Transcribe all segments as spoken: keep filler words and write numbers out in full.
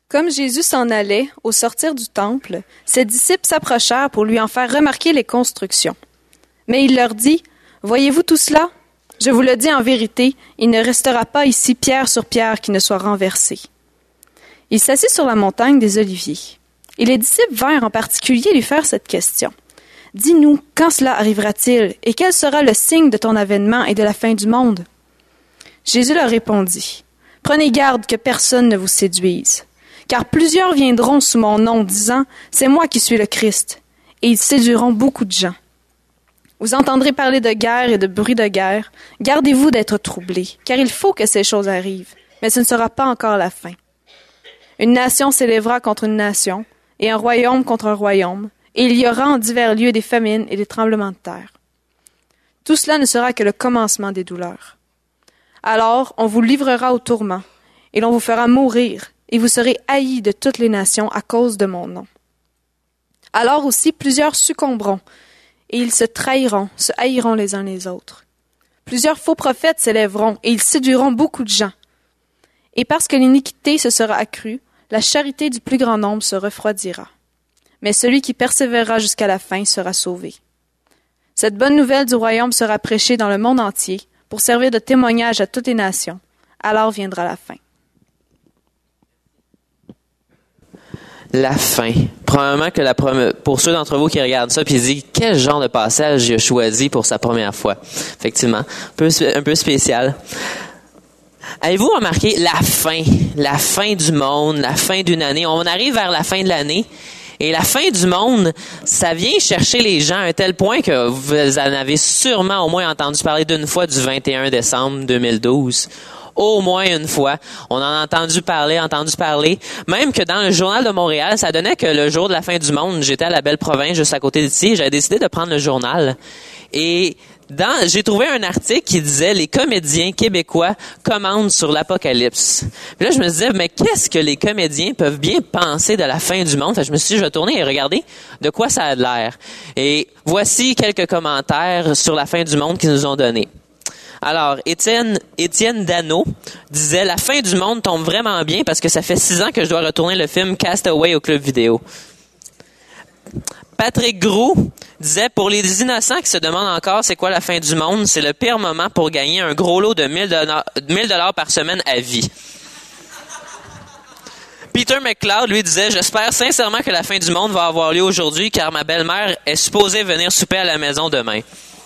Comme Jésus s'en allait, au sortir du temple, ses disciples s'approchèrent pour lui en faire remarquer les constructions. Mais il leur dit, « Voyez-vous tout cela? Je vous le dis en vérité, il ne restera pas ici pierre sur pierre qui ne soit renversée. » Il s'assit sur la montagne des Oliviers. Et les disciples vinrent en particulier lui faire cette question. « Dis-nous, quand cela arrivera-t-il, et quel sera le signe de ton avènement et de la fin du monde? » Jésus leur répondit, « Prenez garde que personne ne vous séduise. Car plusieurs viendront sous mon nom, disant, « C'est moi qui suis le Christ. » Et ils séduiront beaucoup de gens. Vous entendrez parler de guerre et de bruit de guerre. Gardez-vous d'être troublés, car il faut que ces choses arrivent, mais ce ne sera pas encore la fin. Une nation s'élèvera contre une nation, et un royaume contre un royaume, et il y aura en divers lieux des famines et des tremblements de terre. Tout cela ne sera que le commencement des douleurs. Alors on vous livrera au tourment, et l'on vous fera mourir, et vous serez haïs de toutes les nations à cause de mon nom. Alors aussi plusieurs succomberont, et ils se trahiront, se haïront les uns les autres. Plusieurs faux prophètes s'élèveront, et ils séduiront beaucoup de gens. Et parce que l'iniquité se sera accrue, la charité du plus grand nombre se refroidira. Mais celui qui persévérera jusqu'à la fin sera sauvé. Cette bonne nouvelle du royaume sera prêchée dans le monde entier, pour servir de témoignage à toutes les nations. Alors viendra la fin. La fin. Probablement que la première, pour ceux d'entre vous qui regardent ça puis se disent quel genre de passage il a choisi pour sa première fois. Effectivement, un peu, un peu spécial. Avez-vous remarqué la fin, la fin du monde, la fin d'une année? On arrive vers la fin de l'année et la fin du monde, ça vient chercher les gens à un tel point que vous en avez sûrement au moins entendu parler d'une fois du vingt et un décembre deux mille douze. Au moins une fois. On en a entendu parler, entendu parler. Même que dans le Journal de Montréal, ça donnait que le jour de la fin du monde, j'étais à la belle province, juste à côté d'ici, j'avais décidé de prendre le journal. Et dans, j'ai trouvé un article qui disait « Les comédiens québécois commandent sur l'apocalypse ». Puis là, je me disais, mais qu'est-ce que les comédiens peuvent bien penser de la fin du monde? Fait que je me suis dit, je vais tourner et regarder de quoi ça a l'air. Et voici quelques commentaires sur la fin du monde qu'ils nous ont donnés. Alors, Étienne, Étienne Dano disait « La fin du monde tombe vraiment bien parce que ça fait six ans que je dois retourner le film Castaway au club vidéo. » Patrick Groux disait « Pour les innocents qui se demandent encore c'est quoi la fin du monde, c'est le pire moment pour gagner un gros lot de mille dollars par semaine à vie. » Peter McLeod, lui, disait « J'espère sincèrement que la fin du monde va avoir lieu aujourd'hui car ma belle-mère est supposée venir souper à la maison demain. »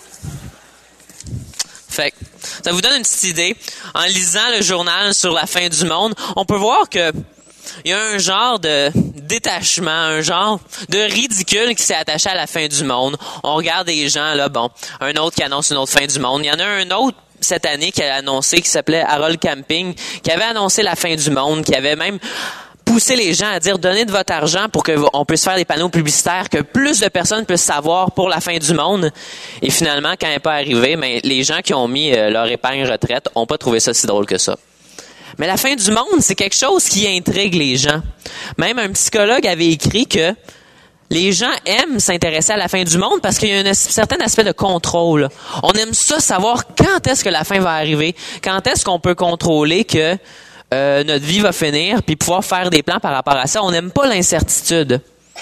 Fait que, ça vous donne une petite idée. En lisant le journal sur la fin du monde, on peut voir que il y a un genre de détachement, un genre de ridicule qui s'est attaché à la fin du monde. On regarde des gens, là, bon, un autre qui annonce une autre fin du monde. Il y en a un autre cette année qui a annoncé, qui s'appelait Harold Camping, qui avait annoncé la fin du monde, qui avait même poussé les gens à dire donnez de votre argent pour qu'on puisse faire des panneaux publicitaires, que plus de personnes puissent savoir pour la fin du monde. Et finalement, quand elle n'est pas arrivée, mais les gens qui ont mis euh, leur épargne retraite n'ont pas trouvé ça si drôle que ça. Mais la fin du monde, c'est quelque chose qui intrigue les gens. Même un psychologue avait écrit que les gens aiment s'intéresser à la fin du monde parce qu'il y a un certain aspect de contrôle. On aime ça savoir quand est-ce que la fin va arriver, quand est-ce qu'on peut contrôler que Euh, notre vie va finir, puis pouvoir faire des plans par rapport à ça. On n'aime pas l'incertitude.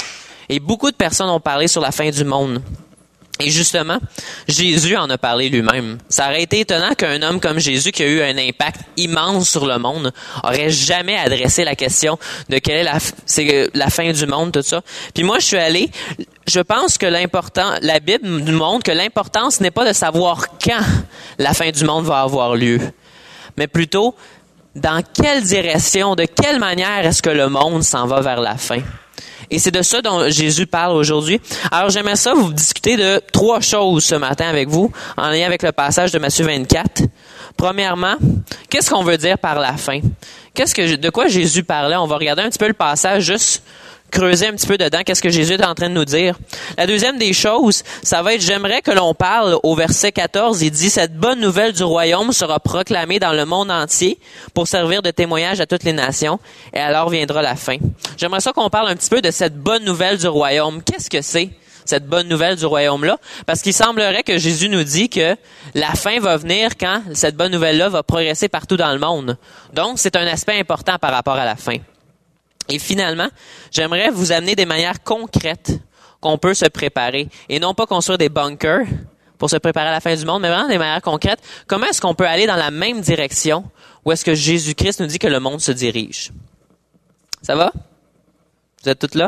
Et beaucoup de personnes ont parlé sur la fin du monde. Et justement, Jésus en a parlé lui-même. Ça aurait été étonnant qu'un homme comme Jésus, qui a eu un impact immense sur le monde, aurait jamais adressé la question de quelle est la, c'est la fin du monde, tout ça. Puis moi, je suis allé, je pense que l'important, la Bible nous montre que l'importance n'est pas de savoir quand la fin du monde va avoir lieu, mais plutôt dans quelle direction, de quelle manière est-ce que le monde s'en va vers la fin? Et c'est de ça dont Jésus parle aujourd'hui. Alors j'aimerais ça vous discuter de trois choses ce matin avec vous, en lien avec le passage de Matthieu vingt-quatre. Premièrement, qu'est-ce qu'on veut dire par la fin? Qu'est-ce que, de quoi Jésus parlait? On va regarder un petit peu le passage, juste creuser un petit peu dedans, qu'est-ce que Jésus est en train de nous dire. La deuxième des choses, ça va être, j'aimerais que l'on parle au verset quatorze, il dit, cette bonne nouvelle du royaume sera proclamée dans le monde entier pour servir de témoignage à toutes les nations, et alors viendra la fin. J'aimerais ça qu'on parle un petit peu de cette bonne nouvelle du royaume. Qu'est-ce que c'est, cette bonne nouvelle du royaume-là? Parce qu'il semblerait que Jésus nous dit que la fin va venir quand cette bonne nouvelle-là va progresser partout dans le monde. Donc, c'est un aspect important par rapport à la fin. Et finalement, j'aimerais vous amener des manières concrètes qu'on peut se préparer. Et non pas construire des bunkers pour se préparer à la fin du monde, mais vraiment des manières concrètes. Comment est-ce qu'on peut aller dans la même direction où est-ce que Jésus-Christ nous dit que le monde se dirige? Ça va? Vous êtes toutes là?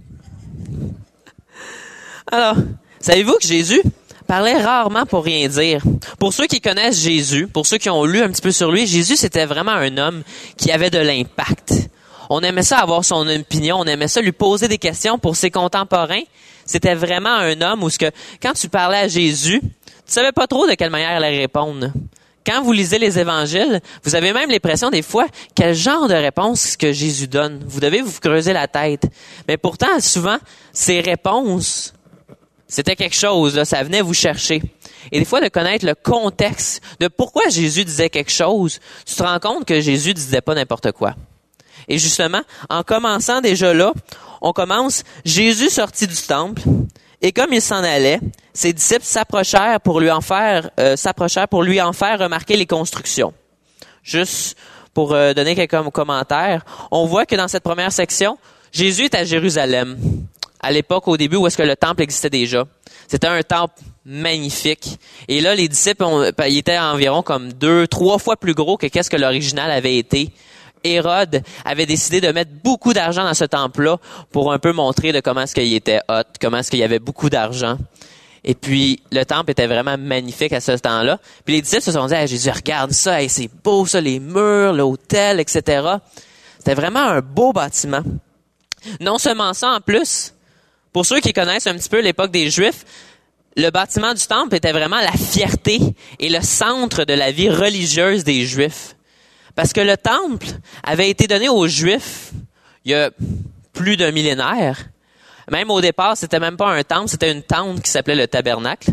Alors, savez-vous que Jésus parlait rarement pour rien dire? Pour ceux qui connaissent Jésus, pour ceux qui ont lu un petit peu sur lui, Jésus, c'était vraiment un homme qui avait de l'impact. On aimait ça avoir son opinion, on aimait ça lui poser des questions pour ses contemporains. C'était vraiment un homme où ce que, quand tu parlais à Jésus, tu savais pas trop de quelle manière il allait répondre. Quand vous lisez les évangiles, vous avez même l'impression des fois quel genre de réponse que Jésus donne. Vous devez vous creuser la tête. Mais pourtant, souvent, ces réponses, c'était quelque chose, là, ça venait vous chercher. Et des fois, de connaître le contexte de pourquoi Jésus disait quelque chose, tu te rends compte que Jésus disait pas n'importe quoi. Et justement, en commençant déjà là, on commence, Jésus sortit du temple, et comme il s'en allait, ses disciples s'approchèrent pour lui en faire, euh, s'approchèrent pour lui en faire remarquer les constructions. Juste pour euh, donner quelques commentaires, on voit que dans cette première section, Jésus est à Jérusalem, à l'époque, au début, où est-ce que le temple existait déjà. C'était un temple magnifique. Et là, les disciples, ont, ils étaient environ comme deux, trois fois plus gros que qu'est-ce que l'original avait été. Hérode avait décidé de mettre beaucoup d'argent dans ce temple-là pour un peu montrer de comment est-ce qu'il était hot, comment est-ce qu'il y avait beaucoup d'argent. Et puis, le temple était vraiment magnifique à ce temps-là. Puis les disciples se sont dit, hey, Jésus, regarde ça, hey, c'est beau ça, les murs, l'autel, et cetera. C'était vraiment un beau bâtiment. Non seulement ça, en plus, pour ceux qui connaissent un petit peu l'époque des Juifs, le bâtiment du temple était vraiment la fierté et le centre de la vie religieuse des Juifs. Parce que le temple avait été donné aux Juifs il y a plus d'un millénaire. Même au départ, c'était même pas un temple, c'était une tente qui s'appelait le tabernacle.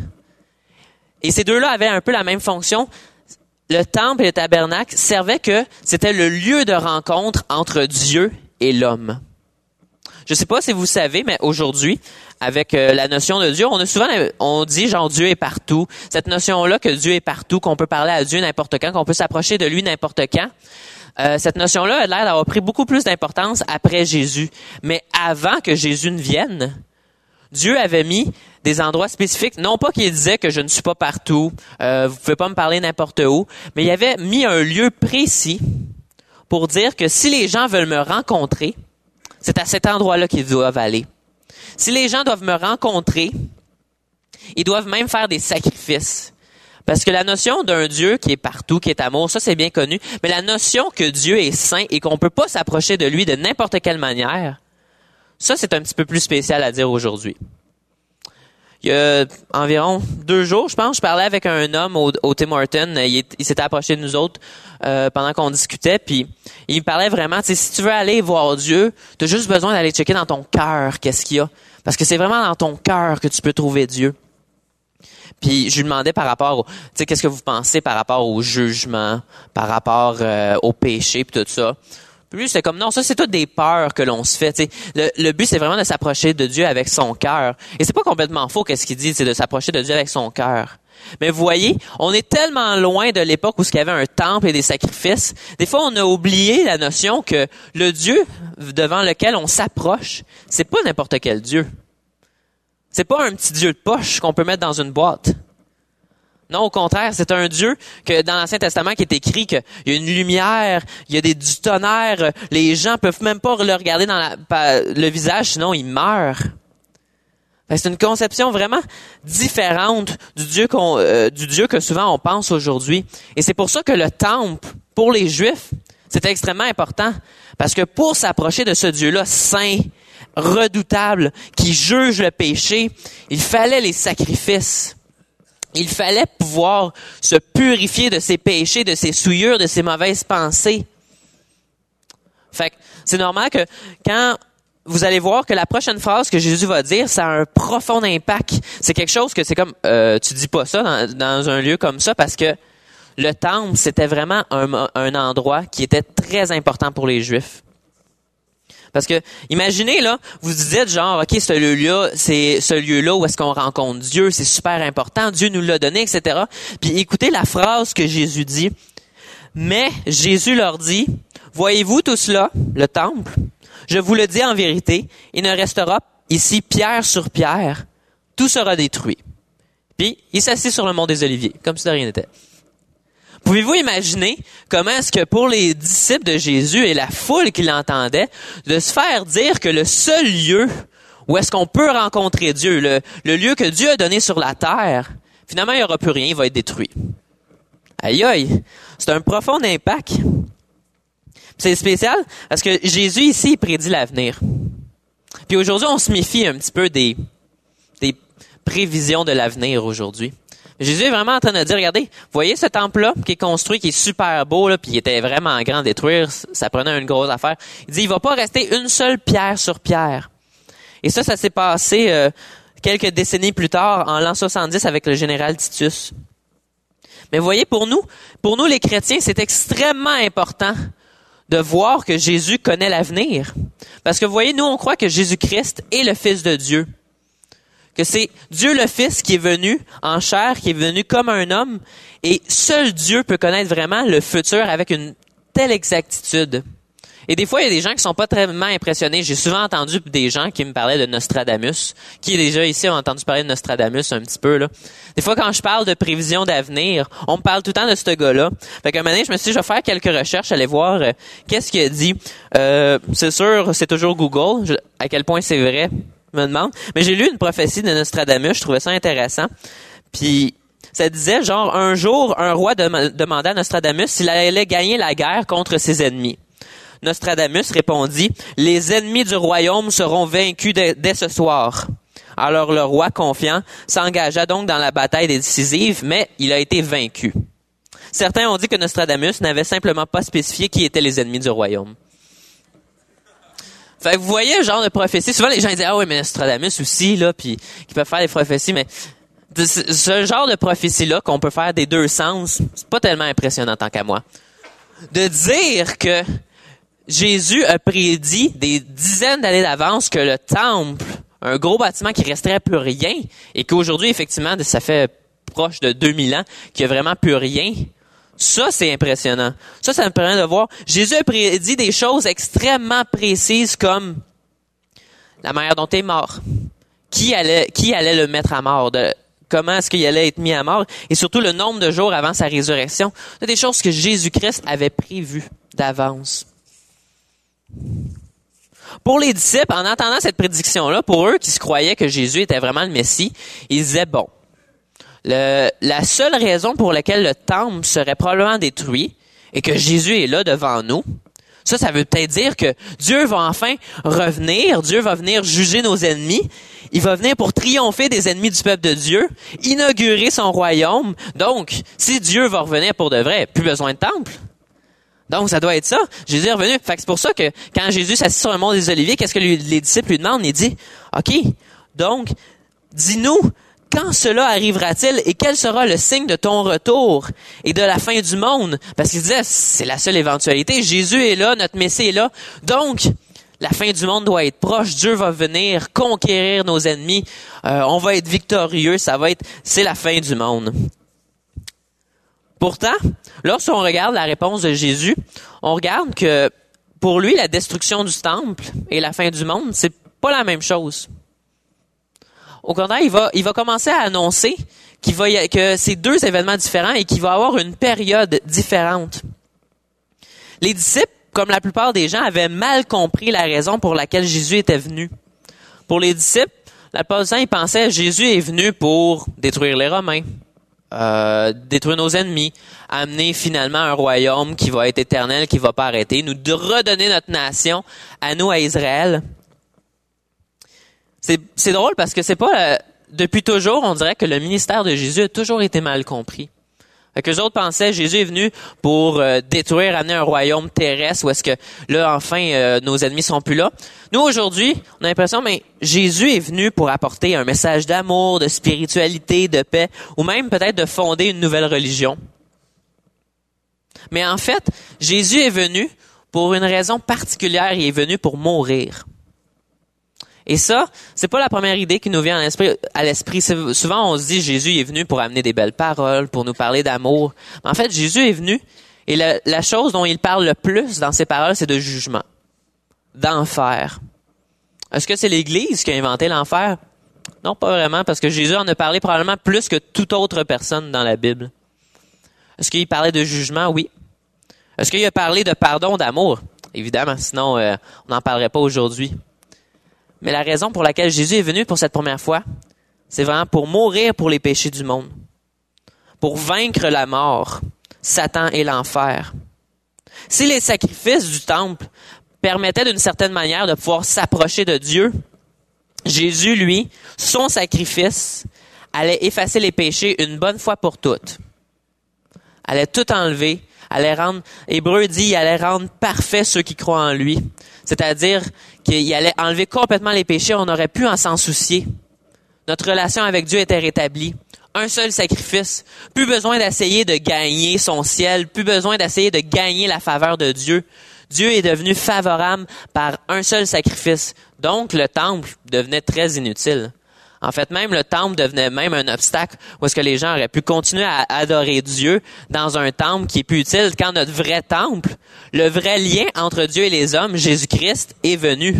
Et ces deux-là avaient un peu la même fonction. Le temple et le tabernacle servaient que c'était le lieu de rencontre entre Dieu et l'homme. Je sais pas si vous savez, mais aujourd'hui, avec euh, la notion de Dieu, on a souvent, on dit genre Dieu est partout. Cette notion-là que Dieu est partout, qu'on peut parler à Dieu n'importe quand, qu'on peut s'approcher de lui n'importe quand. Euh, cette notion-là a l'air d'avoir pris beaucoup plus d'importance après Jésus. Mais avant que Jésus ne vienne, Dieu avait mis des endroits spécifiques. Non pas qu'il disait que je ne suis pas partout, euh, vous pouvez pas me parler n'importe où, mais il avait mis un lieu précis pour dire que si les gens veulent me rencontrer, c'est à cet endroit-là qu'ils doivent aller. Si les gens doivent me rencontrer, ils doivent même faire des sacrifices. Parce que la notion d'un Dieu qui est partout, qui est amour, ça c'est bien connu. Mais la notion que Dieu est saint et qu'on peut pas s'approcher de lui de n'importe quelle manière, ça c'est un petit peu plus spécial à dire aujourd'hui. Il y a environ deux jours, je pense, je parlais avec un homme au, au Tim Hortons. Il, il s'était approché de nous autres euh, pendant qu'on discutait, puis il me parlait vraiment, tu sais, si tu veux aller voir Dieu, tu as juste besoin d'aller checker dans ton cœur qu'est-ce qu'il y a. Parce que c'est vraiment dans ton cœur que tu peux trouver Dieu. Puis je lui demandais par rapport au, tu sais, qu'est-ce que vous pensez par rapport au jugement, par rapport euh, au péché, puis tout ça. Puis lui, c'est comme, non, ça, c'est toutes des peurs que l'on se fait. Tu sais. Le, le but, c'est vraiment de s'approcher de Dieu avec son cœur. Et c'est pas complètement faux qu'est-ce qu'il dit, c'est de s'approcher de Dieu avec son cœur. Mais vous voyez, on est tellement loin de l'époque où il y avait un temple et des sacrifices. Des fois, on a oublié la notion que le Dieu devant lequel on s'approche, c'est pas n'importe quel Dieu. C'est pas un petit Dieu de poche qu'on peut mettre dans une boîte. Non, au contraire, c'est un Dieu que dans l'Ancien Testament qui est écrit qu'il y a une lumière, il y a des, du tonnerre, les gens peuvent même pas le regarder dans la, le visage, sinon ils meurent. C'est une conception vraiment différente du Dieu qu'on, euh, du Dieu que souvent on pense aujourd'hui. Et c'est pour ça que le temple, pour les Juifs, c'était extrêmement important. Parce que pour s'approcher de ce Dieu-là saint, redoutable, qui juge le péché, il fallait les sacrifices. Il fallait pouvoir se purifier de ses péchés, de ses souillures, de ses mauvaises pensées. Fait que c'est normal que quand vous allez voir que la prochaine phrase que Jésus va dire, ça a un profond impact. C'est quelque chose que c'est comme, euh, tu dis pas ça dans, dans un lieu comme ça parce que le temple, c'était vraiment un, un endroit qui était très important pour les Juifs. Parce que, imaginez, là, vous dites genre, OK, ce lieu-là, c'est ce lieu-là où est-ce qu'on rencontre Dieu, c'est super important, Dieu nous l'a donné, et cetera. Puis écoutez la phrase que Jésus dit. Mais Jésus leur dit, Voyez-vous tout cela, le temple? Je vous le dis en vérité, il ne restera ici pierre sur pierre. Tout sera détruit. » Puis, il s'assit sur le mont des Oliviers, comme si de rien n'était. Pouvez-vous imaginer comment est-ce que pour les disciples de Jésus et la foule qui l'entendait, de se faire dire que le seul lieu où est-ce qu'on peut rencontrer Dieu, le, le lieu que Dieu a donné sur la terre, finalement, il n'y aura plus rien, il va être détruit. Aïe aïe, c'est un profond impact. C'est spécial parce que Jésus ici, il prédit l'avenir. Puis aujourd'hui, on se méfie un petit peu des, des prévisions de l'avenir aujourd'hui. Jésus est vraiment en train de dire, regardez, voyez ce temple-là qui est construit, qui est super beau, là, puis il était vraiment grand à détruire, ça prenait une grosse affaire. Il dit, il va pas rester une seule pierre sur pierre. Et ça, ça s'est passé euh, quelques décennies plus tard, en l'an soixante-dix, avec le général Titus. Mais voyez, pour nous, pour nous les chrétiens, c'est extrêmement important de voir que Jésus connaît l'avenir. Parce que vous voyez, nous, on croit que Jésus-Christ est le Fils de Dieu. Que c'est Dieu le Fils qui est venu en chair, qui est venu comme un homme, et seul Dieu peut connaître vraiment le futur avec une telle exactitude. Et des fois, il y a des gens qui sont pas très impressionnés. J'ai souvent entendu des gens qui me parlaient de Nostradamus. Qui déjà ici a entendu parler de Nostradamus un petit peu, là? Des fois, quand je parle de prévision d'avenir, on me parle tout le temps de ce gars-là. Fait qu'à un moment donné, je me suis dit, je vais faire quelques recherches, aller voir euh, qu'est-ce qu'il a dit. Euh, c'est sûr, c'est toujours Google. Je, à quel point c'est vrai, je me demande. Mais j'ai lu une prophétie de Nostradamus, je trouvais ça intéressant. Puis, ça disait, genre, un jour, un roi dem- demandait à Nostradamus s'il allait gagner la guerre contre ses ennemis. Nostradamus répondit, « Les ennemis du royaume seront vaincus dès, dès ce soir. » Alors le roi, confiant, s'engagea donc dans la bataille décisive, mais il a été vaincu. Certains ont dit que Nostradamus n'avait simplement pas spécifié qui étaient les ennemis du royaume. Fait que vous voyez le genre de prophétie. Souvent, les gens disent, « Ah oui, mais Nostradamus aussi, là, puis qui peuvent faire des prophéties. » Mais ce genre de prophétie-là, qu'on peut faire des deux sens, c'est pas tellement impressionnant tant qu'à moi. De dire que Jésus a prédit des dizaines d'années d'avance que le temple, un gros bâtiment qui resterait plus rien, et qu'aujourd'hui, effectivement, ça fait proche de deux mille ans qu'il n'y a vraiment plus rien. Ça, c'est impressionnant. Ça, ça me permet de voir. Jésus a prédit des choses extrêmement précises comme la manière dont il est mort, qui allait, qui allait le mettre à mort, de, comment est-ce qu'il allait être mis à mort, et surtout le nombre de jours avant sa résurrection. C'est des choses que Jésus-Christ avait prévues d'avance. Pour les disciples, en entendant cette prédiction-là, pour eux qui se croyaient que Jésus était vraiment le Messie, ils disaient, bon, le, la seule raison pour laquelle le temple serait probablement détruit et que Jésus est là devant nous, ça, ça veut peut-être dire que Dieu va enfin revenir, Dieu va venir juger nos ennemis, il va venir pour triompher des ennemis du peuple de Dieu, inaugurer son royaume. Donc, si Dieu va revenir pour de vrai, plus besoin de temple. Donc, ça doit être ça. Jésus est revenu. Fait que c'est pour ça que quand Jésus s'assit sur le mont des Oliviers, qu'est-ce que lui, les disciples lui demandent? Il dit, OK, donc, dis-nous, quand cela arrivera-t-il et quel sera le signe de ton retour et de la fin du monde? Parce qu'il disait, c'est la seule éventualité. Jésus est là, notre Messie est là. Donc, la fin du monde doit être proche. Dieu va venir conquérir nos ennemis. Euh, on va être victorieux. Ça va être, c'est la fin du monde. Pourtant, lorsqu'on regarde la réponse de Jésus, on regarde que pour lui, la destruction du temple et la fin du monde, c'est pas la même chose. Au contraire, il va, il va commencer à annoncer qu'il va y, que c'est deux événements différents et qu'il va y avoir une période différente. Les disciples, comme la plupart des gens, avaient mal compris la raison pour laquelle Jésus était venu. Pour les disciples, la plupart du temps, ils pensaient que Jésus est venu pour détruire les Romains. Euh, détruire nos ennemis, amener finalement un royaume qui va être éternel, qui va pas arrêter, nous de redonner notre nation à nous, à Israël. C'est, c'est drôle parce que c'est pas, euh, depuis toujours, on dirait que le ministère de Jésus a toujours été mal compris. Fait que les autres pensaient Jésus est venu pour euh, détruire, amener un royaume terrestre où est-ce que là enfin euh, nos ennemis sont plus là. Nous aujourd'hui, on a l'impression mais Jésus est venu pour apporter un message d'amour, de spiritualité, de paix ou même peut-être de fonder une nouvelle religion. Mais en fait, Jésus est venu pour une raison particulière, il est venu pour mourir. Et ça, c'est pas la première idée qui nous vient à l'esprit. À l'esprit. C'est, souvent, on se dit Jésus est venu pour amener des belles paroles, pour nous parler d'amour. Mais en fait, Jésus est venu Et la, la chose dont il parle le plus dans ses paroles, c'est de jugement, d'enfer. Est-ce que c'est l'Église qui a inventé l'enfer? Non, pas vraiment, parce que Jésus en a parlé probablement plus que toute autre personne dans la Bible. Est-ce qu'il parlait de jugement? Oui. Est-ce qu'il a parlé de pardon, d'amour? Évidemment, sinon euh, on n'en parlerait pas aujourd'hui. Mais la raison pour laquelle Jésus est venu pour cette première fois, c'est vraiment pour mourir pour les péchés du monde, pour vaincre la mort, Satan et l'enfer. Si les sacrifices du temple permettaient d'une certaine manière de pouvoir s'approcher de Dieu, Jésus, lui, son sacrifice, allait effacer les péchés une bonne fois pour toutes. Allait tout enlever, allait rendre, Hébreu dit, il allait rendre parfait ceux qui croient en lui. C'est-à-dire qu'il allait enlever complètement les péchés, on n'aurait pu en s'en soucier. Notre relation avec Dieu était rétablie. Un seul sacrifice. Plus besoin d'essayer de gagner son ciel, plus besoin d'essayer de gagner la faveur de Dieu. Dieu est devenu favorable par un seul sacrifice. Donc, le temple devenait très inutile. En fait, même le temple devenait même un obstacle où est-ce que les gens auraient pu continuer à adorer Dieu dans un temple qui est plus utile quand notre vrai temple, le vrai lien entre Dieu et les hommes, Jésus-Christ, est venu.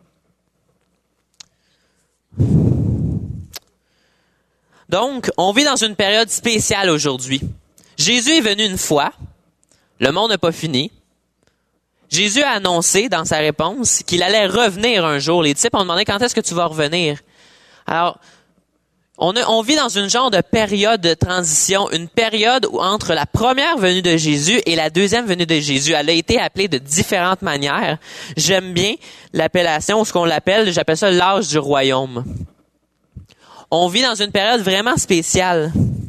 Donc, on vit dans une période spéciale aujourd'hui. Jésus est venu une fois. Le monde n'a pas fini. Jésus a annoncé dans sa réponse qu'il allait revenir un jour. Les disciples ont demandé quand est-ce que tu vas revenir. Alors, on, a, on vit dans une genre de période de transition, une période où entre la première venue de Jésus et la deuxième venue de Jésus. Elle a été appelée de différentes manières. J'aime bien l'appellation, ou ce qu'on l'appelle, j'appelle ça l'âge du royaume. On vit dans une période vraiment spéciale.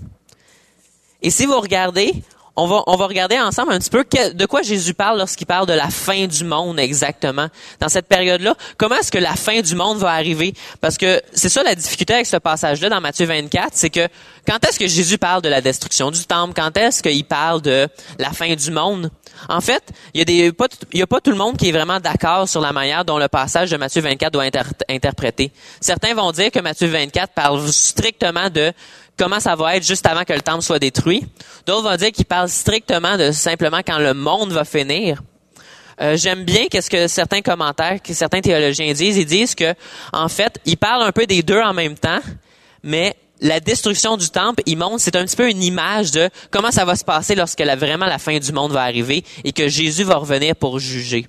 Et si vous regardez, on va, on va regarder ensemble un petit peu que, de quoi Jésus parle lorsqu'il parle de la fin du monde exactement. Dans cette période-là, comment est-ce que la fin du monde va arriver? Parce que c'est ça la difficulté avec ce passage-là dans Matthieu vingt-quatre, c'est que quand est-ce que Jésus parle de la destruction du temple? Quand est-ce qu'il parle de la fin du monde? En fait, il y a des, pas, il y a pas tout le monde qui est vraiment d'accord sur la manière dont le passage de Matthieu vingt-quatre doit être interprété. Certains vont dire que Matthieu vingt-quatre parle strictement de comment ça va être juste avant que le temple soit détruit. D'autres vont dire qu'il parle strictement de simplement quand le monde va finir. Euh, j'aime bien qu'est-ce que certains commentaires, que certains théologiens disent. Ils disent que, en fait, ils parlent un peu des deux en même temps, mais la destruction du temple, il montre, c'est un petit peu une image de comment ça va se passer lorsque la, vraiment la fin du monde va arriver et que Jésus va revenir pour juger.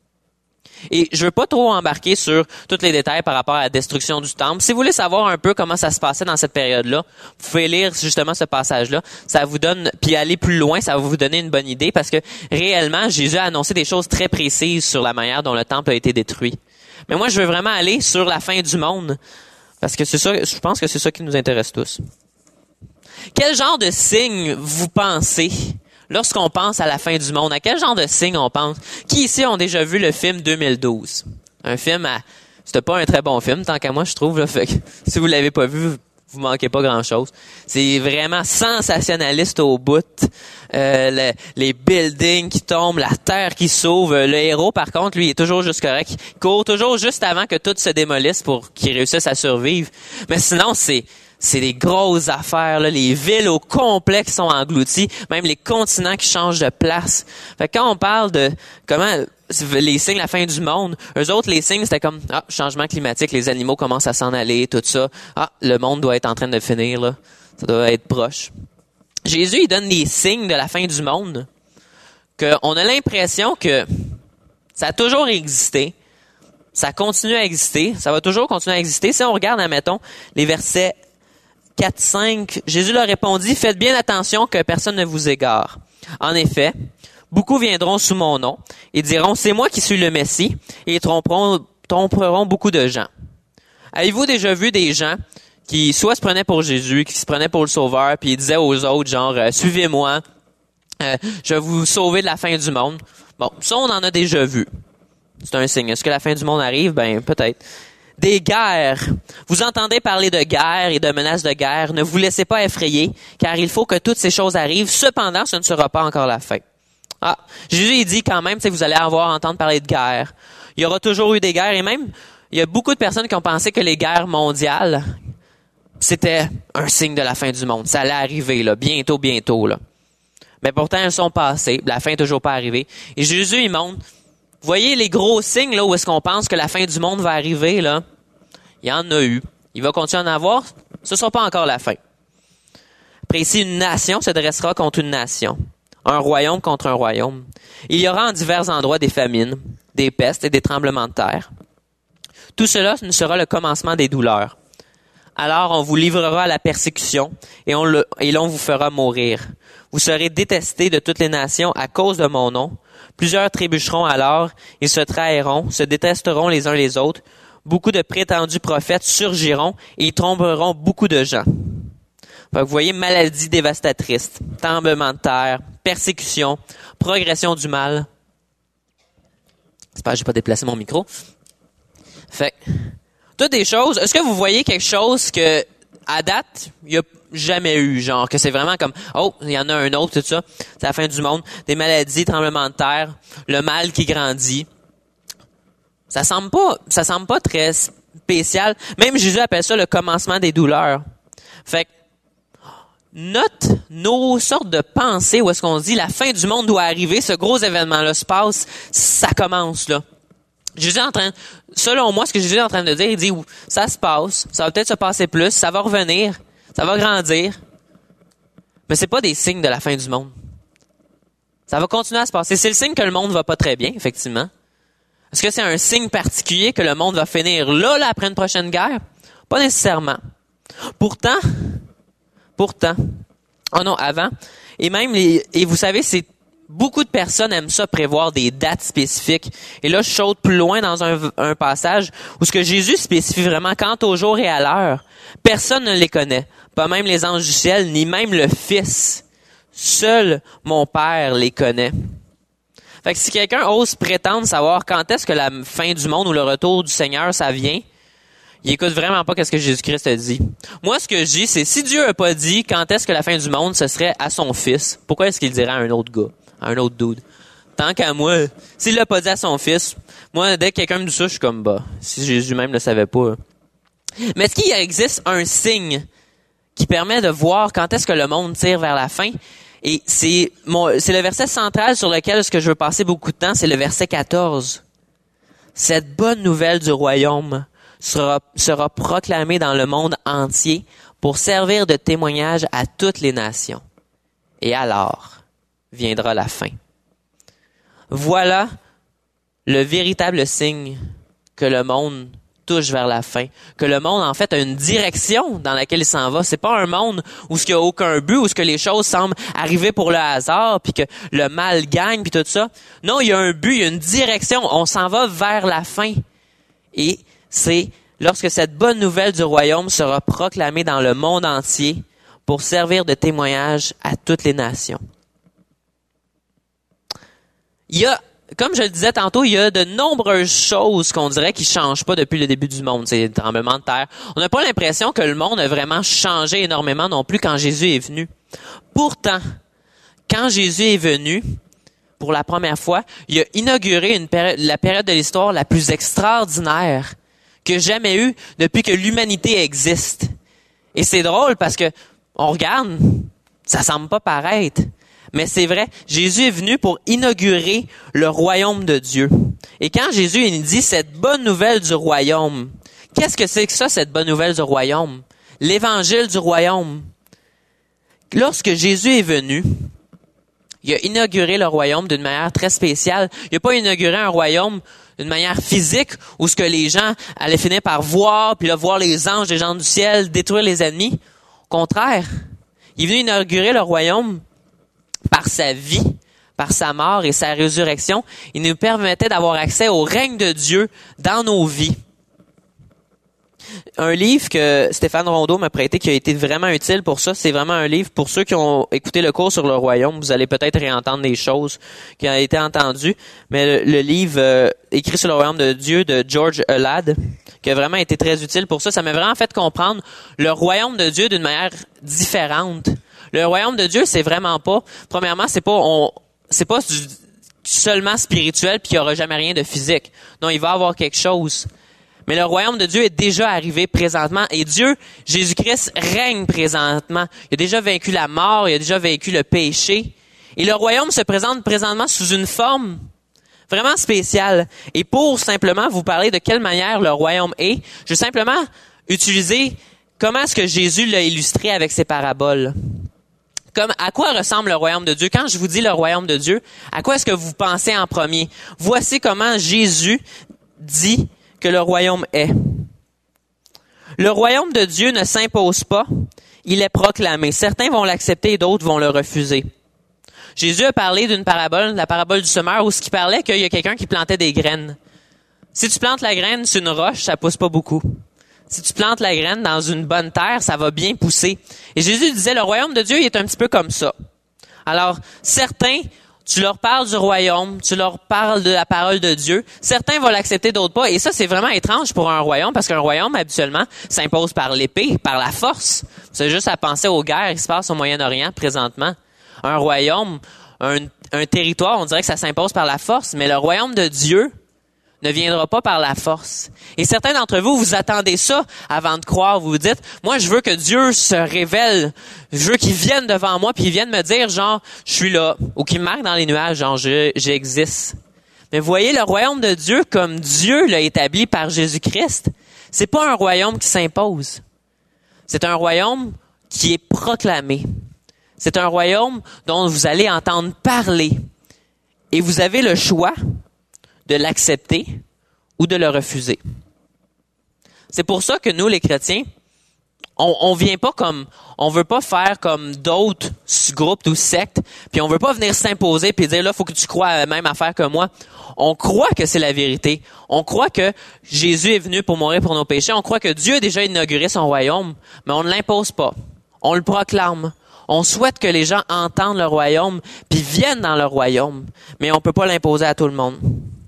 Et je veux pas trop embarquer sur tous les détails par rapport à la destruction du temple. Si vous voulez savoir un peu comment ça se passait dans cette période-là, vous pouvez lire justement ce passage-là. Ça vous donne, puis aller plus loin, ça va vous donner une bonne idée parce que réellement, Jésus a annoncé des choses très précises sur la manière dont le temple a été détruit. Mais moi, je veux vraiment aller sur la fin du monde parce que c'est ça, je pense que c'est ça qui nous intéresse tous. Quel genre de signe vous pensez lorsqu'on pense à la fin du monde? À quel genre de signe on pense? Qui ici ont déjà vu le film deux mille douze? Un film à... C'était pas un très bon film, tant qu'à moi, je trouve. Là, fait que, si vous l'avez pas vu, vous manquez pas grand-chose. C'est vraiment sensationnaliste au bout. Euh, le, les buildings qui tombent, la terre qui s'ouvre. Le héros, par contre, lui, il est toujours juste correct. Il court toujours juste avant que tout se démolisse pour qu'il réussisse à survivre. Mais sinon, c'est... C'est des grosses affaires, là. Les villes au complet qui sont englouties, même les continents qui changent de place. Fait que quand on parle de comment les signes, la fin du monde, eux autres, les signes, c'était comme ah, changement climatique, les animaux commencent à s'en aller, tout ça. Ah, le monde doit être en train de finir, là. Ça doit être proche. Jésus, il donne des signes de la fin du monde, qu'on a l'impression que ça a toujours existé. Ça continue à exister. Ça va toujours continuer à exister. Si on regarde, admettons, les versets quatre, cinq, Jésus leur répondit, « Faites bien attention que personne ne vous égare. En effet, beaucoup viendront sous mon nom et diront, c'est moi qui suis le Messie, et ils tromperont, tromperont beaucoup de gens. » Avez-vous déjà vu des gens qui soit se prenaient pour Jésus, qui se prenaient pour le Sauveur, puis ils disaient aux autres, genre, « Suivez-moi, euh, je vais vous sauver de la fin du monde. » Bon, ça, on en a déjà vu. C'est un signe. Est-ce que la fin du monde arrive? Ben, peut-être. Des guerres. Vous entendez parler de guerre et de menaces de guerre. Ne vous laissez pas effrayer, car il faut que toutes ces choses arrivent. Cependant, ce ne sera pas encore la fin. Ah, Jésus, il dit quand même, que vous allez avoir à entendre parler de guerre. Il y aura toujours eu des guerres, et même, il y a beaucoup de personnes qui ont pensé que les guerres mondiales, c'était un signe de la fin du monde. Ça allait arriver, là, bientôt, bientôt, là. Mais pourtant, elles sont passées. La fin n'est toujours pas arrivée. Et Jésus, il montre, vous voyez les gros signes là où est-ce qu'on pense que la fin du monde va arriver, là? Il y en a eu. Il va continuer à en avoir. Ce ne sera pas encore la fin. Après ici, une nation se dressera contre une nation. Un royaume contre un royaume. Il y aura en divers endroits des famines, des pestes et des tremblements de terre. Tout cela ne sera le commencement des douleurs. Alors on vous livrera à la persécution et on le, et l'on vous fera mourir. Vous serez détestés de toutes les nations à cause de mon nom. Plusieurs trébucheront alors, ils se trahiront, se détesteront les uns les autres. Beaucoup de prétendus prophètes surgiront et ils tromperont beaucoup de gens. Fait que vous voyez, maladie dévastatrice, tremblement de terre, persécution, progression du mal. J'espère que j'ai pas déplacé mon micro. Fait que, toutes des choses. Est-ce que vous voyez quelque chose que, à date, il n'y a jamais eu, genre, que c'est vraiment comme, oh, il y en a un autre, tout ça. C'est la fin du monde. Des maladies, tremblements de terre, le mal qui grandit. Ça semble pas, ça semble pas très spécial. Même Jésus appelle ça le commencement des douleurs. Fait que, note nos sortes de pensées où est-ce qu'on se dit la fin du monde doit arriver, ce gros événement-là se passe, ça commence, là. Jésus est en train, selon moi, ce que Jésus est en train de dire, il dit, ça se passe, ça va peut-être se passer plus, ça va revenir, ça va grandir, mais c'est pas des signes de la fin du monde. Ça va continuer à se passer. C'est le signe que le monde va pas très bien, effectivement. Est-ce que c'est un signe particulier que le monde va finir là, là, après une prochaine guerre? Pas nécessairement. Pourtant, pourtant, oh non, avant, et même les, et vous savez, c'est, beaucoup de personnes aiment ça, prévoir des dates spécifiques. Et là, je saute plus loin dans un, un passage où ce que Jésus spécifie vraiment quant au jour et à l'heure. Personne ne les connaît. Pas même les anges du ciel, ni même le Fils. Seul mon Père les connaît. Fait que si quelqu'un ose prétendre savoir quand est-ce que la fin du monde ou le retour du Seigneur, ça vient, il écoute vraiment pas qu'est-ce que Jésus-Christ a dit. Moi, ce que je dis, c'est si Dieu a pas dit quand est-ce que la fin du monde, ce serait à son Fils, pourquoi est-ce qu'il dirait à un autre gars? Un autre dude. Tant qu'à moi, s'il l'a pas dit à son fils, moi, dès que quelqu'un me dit ça, je suis comme, bah, si Jésus même ne le savait pas. Mais est-ce qu'il existe un signe qui permet de voir quand est-ce que le monde tire vers la fin? Et c'est mon, c'est le verset central sur lequel ce que je veux passer beaucoup de temps, c'est le verset quatorze. Cette bonne nouvelle du royaume sera, sera proclamée dans le monde entier pour servir de témoignage à toutes les nations. Et alors viendra la fin. Voilà le véritable signe que le monde touche vers la fin, que le monde en fait a une direction dans laquelle il s'en va. C'est pas un monde où ce qu'il y a aucun but, où ce que les choses semblent arriver pour le hasard, puis que le mal gagne, puis tout ça. Non, il y a un but, il y a une direction. On s'en va vers la fin. Et c'est lorsque cette bonne nouvelle du royaume sera proclamée dans le monde entier pour servir de témoignage à toutes les nations. Il y a, comme je le disais tantôt, il y a de nombreuses choses qu'on dirait qui changent pas depuis le début du monde. C'est le tremblement de terre. On n'a pas l'impression que le monde a vraiment changé énormément non plus quand Jésus est venu. Pourtant, quand Jésus est venu, pour la première fois, il a inauguré une péri- la période de l'histoire la plus extraordinaire que jamais eue depuis que l'humanité existe. Et c'est drôle parce que on regarde, ça semble pas paraître. Mais c'est vrai, Jésus est venu pour inaugurer le royaume de Dieu. Et quand Jésus il dit cette bonne nouvelle du royaume, qu'est-ce que c'est que ça, cette bonne nouvelle du royaume? L'évangile du royaume. Lorsque Jésus est venu, il a inauguré le royaume d'une manière très spéciale. Il n'a pas inauguré un royaume d'une manière physique où ce que les gens allaient finir par voir, puis là, voir les anges, les gens du ciel, détruire les ennemis. Au contraire, il est venu inaugurer le royaume par sa vie, par sa mort et sa résurrection. Il nous permettait d'avoir accès au règne de Dieu dans nos vies. Un livre que Stéphane Rondeau m'a prêté qui a été vraiment utile pour ça, c'est vraiment un livre pour ceux qui ont écouté le cours sur le royaume. Vous allez peut-être réentendre des choses qui ont été entendues, mais le, le livre euh, écrit sur le royaume de Dieu de George Elad, qui a vraiment été très utile pour ça, ça m'a vraiment fait comprendre le royaume de Dieu d'une manière différente. Le royaume de Dieu, c'est vraiment pas, premièrement, c'est pas, on, c'est pas du, seulement spirituel puis qu'il y aura jamais rien de physique. Non, il va y avoir quelque chose. Mais le royaume de Dieu est déjà arrivé présentement et Dieu, Jésus-Christ, règne présentement. Il a déjà vaincu la mort, il a déjà vaincu le péché Et le royaume se présente présentement sous une forme vraiment spéciale. Et pour simplement vous parler de quelle manière le royaume est, je vais simplement utiliser comment est-ce que Jésus l'a illustré avec ses paraboles. Comme à quoi ressemble le royaume de Dieu? Quand je vous dis le royaume de Dieu, à quoi est-ce que vous pensez en premier? Voici comment Jésus dit que le royaume est. Le royaume de Dieu ne s'impose pas, il est proclamé. Certains vont l'accepter et d'autres vont le refuser. Jésus a parlé d'une parabole, la parabole du semeur, où ce qui parlait qu'il y a quelqu'un qui plantait des graines. Si tu plantes la graine sur une roche, ça pousse pas beaucoup. Si tu plantes la graine dans une bonne terre, ça va bien pousser. Et Jésus disait, le royaume de Dieu, il est un petit peu comme ça. Alors, certains, tu leur parles du royaume, tu leur parles de la parole de Dieu. Certains vont l'accepter, d'autres pas. Et ça, c'est vraiment étrange pour un royaume, parce qu'un royaume, habituellement, s'impose par l'épée, par la force. C'est juste à penser aux guerres qui se passent au Moyen-Orient présentement. Un royaume, un, un territoire, on dirait que ça s'impose par la force, mais le royaume de Dieu ne viendra pas par la force. Et certains d'entre vous, vous attendez ça avant de croire. Vous vous dites, moi, je veux que Dieu se révèle. Je veux qu'il vienne devant moi puis il vienne me dire, genre, je suis là. Ou qu'il me marque dans les nuages, genre, je, j'existe. Mais vous voyez, le royaume de Dieu, comme Dieu l'a établi par Jésus-Christ, c'est pas un royaume qui s'impose. C'est un royaume qui est proclamé. C'est un royaume dont vous allez entendre parler. Et vous avez le choix de l'accepter ou de le refuser. C'est pour ça que nous, les chrétiens, on, on vient pas comme, on veut pas faire comme d'autres groupes ou sectes, puis on veut pas venir s'imposer puis dire là, faut que tu crois à la même affaire que moi. On croit que c'est la vérité. On croit que Jésus est venu pour mourir pour nos péchés. On croit que Dieu a déjà inauguré son royaume, mais on ne l'impose pas. On le proclame. On souhaite que les gens entendent le royaume puis viennent dans le royaume, mais on peut pas l'imposer à tout le monde.